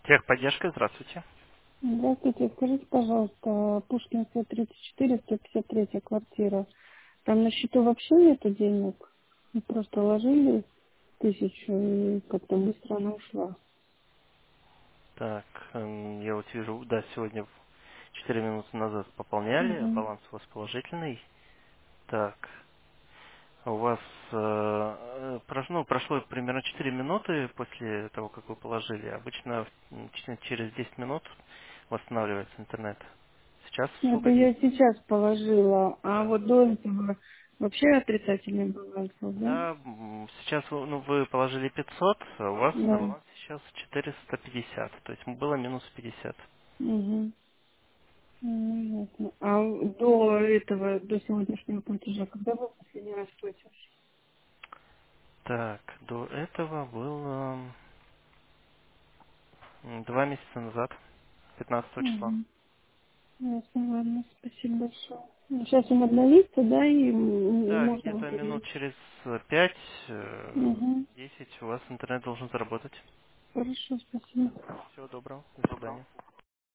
Техподдержка, здравствуйте. Здравствуйте, скажите, пожалуйста, Пушкинская 34, 153 квартира. Там на счету вообще нету денег? Мы просто ложили 1000 и как-то быстро она ушла. Так, я вот вижу, да, сегодня 4 минуты назад пополняли, Угу. баланс у вас положительный. Так, у вас прошло примерно 4 минуты после того, как вы положили. Обычно через 10 минут восстанавливается интернет. Сейчас Это сколько я дней? сейчас положила, а Да. вот до этого вообще отрицательный баланс был, да? Да, сейчас вы положили 500, а у вас на Да. балансе сейчас 450, то есть было минус 50. Угу. Ясно. А до этого, до сегодняшнего платежа, когда вы последний раз платили? Так, до этого было 2 месяца назад, 15 числа. Угу. Ясно, ладно, спасибо большое. Ну, сейчас он обновится, да, и Да, можно где-то минут увидеть. через 5, Угу. 10 у вас интернет должен заработать. Хорошо, спасибо. Всего доброго, до свидания.